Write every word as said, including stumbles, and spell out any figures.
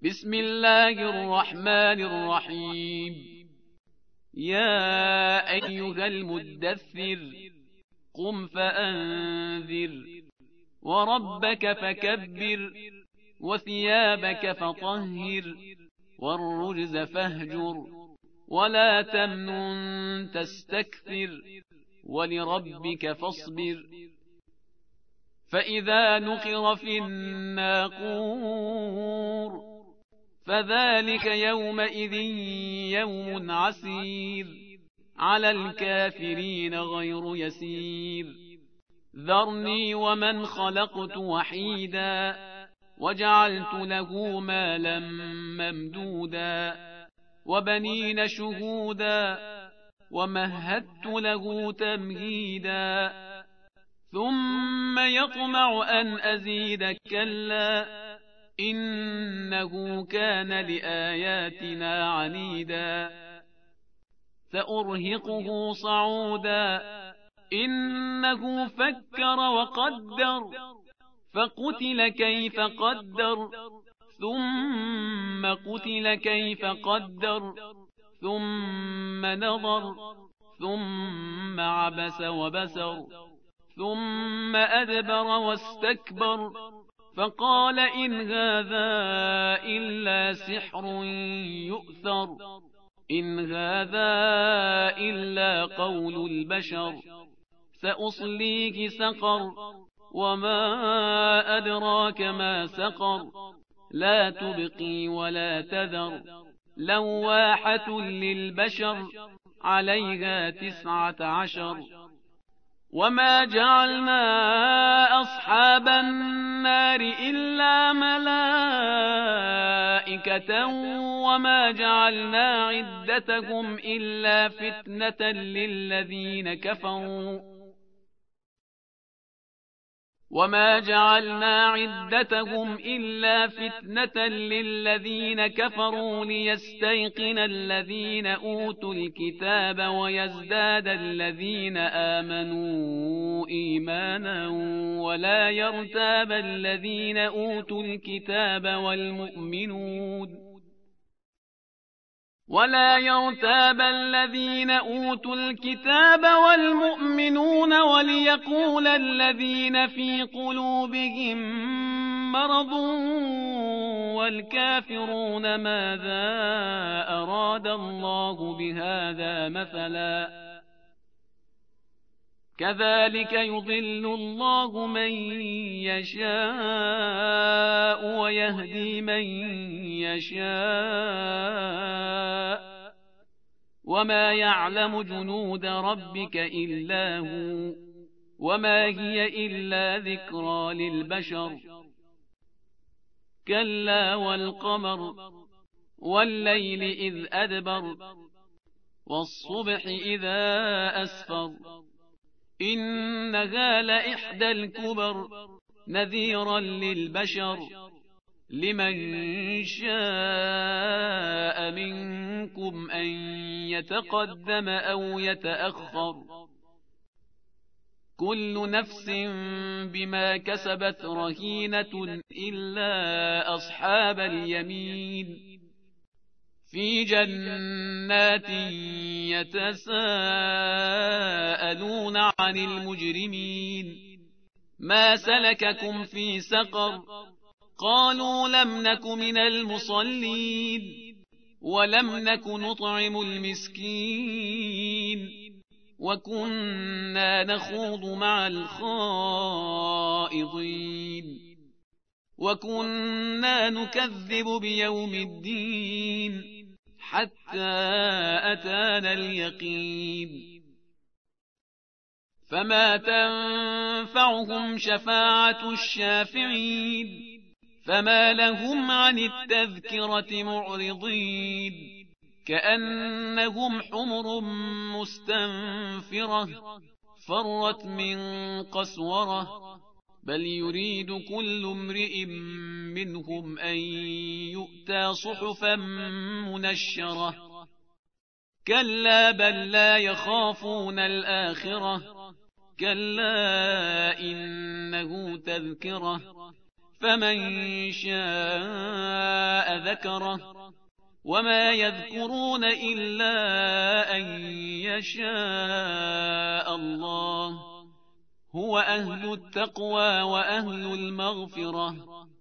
بسم الله الرحمن الرحيم. يا أيها المدثر قم فأنذر وربك فكبر وثيابك فطهر والرجز فاهجر ولا تمنن تستكثر ولربك فاصبر. فإذا نقر في الناقور فذلك يومئذ يوم عسير على الكافرين غير يسير. ذرني ومن خلقت وحيدا وجعلت له مالا ممدودا وبنين شهودا ومهدت له تمهيدا ثم يطمع أن أزيد كلا إنه كان لآياتنا عنيدا. سأرهقه صعودا إنه فكر وقدر فقتل كيف قدر ثم قتل كيف قدر ثم نظر ثم عبس وبسر ثم أدبر واستكبر فقال إن هذا إلا سحر يؤثر إن هذا إلا قول البشر. سأصليه سقر وما أدراك ما سقر لا تبقي ولا تذر لواحة للبشر عليها تسعة عشر. وما جعلنا أصحاب النار إلا ملائكة وما جعلنا عدتهم إلا فتنة للذين كفروا وما جعلنا عدتهم إلا فتنة للذين كفروا ليستيقن الذين أوتوا الكتاب ويزداد الذين آمنوا إيمانا ولا يرتاب الذين أوتوا الكتاب والمؤمنون ولا يرتاب الذين أوتوا الكتاب والمؤمنون وليقول الذين في قلوبهم مرض والكافرون ماذا أراد الله بهذا مثلا كذلك يضل الله من يشاء ويهدي من يشاء وما يعلم جنود ربك إلا هو وما هي إلا ذكرى للبشر. كلا والقمر والليل إذ أدبر والصبح إذا أسفر إنها لإحدى الكبر نذيرا للبشر لمن شاء منكم أن يتقدم أو يتأخر كل نفس بما كسبت رهينة إلا أصحاب اليمين في جنات يتساءلون عن المجرمين ما سلككم في سقر قالوا لم نك من المصلين ولم نك نطعم المسكين وكنا نخوض مع الخائضين وكنا نكذب بيوم الدين حتى أتانا اليقين فما تنفعهم شفاعة الشافعين فما لهم عن التذكرة معرضين كأنهم حمر مستنفرة فرت من قسورة بل يريد كل امرئ منهم أن يؤتى صحفا منشرة كلا بل لا يخافون الآخرة كلا إنه تذكرة فمن شاء ذكره وما يذكرون إلا أن يشاء الله هو أهل التقوى وأهل المغفرة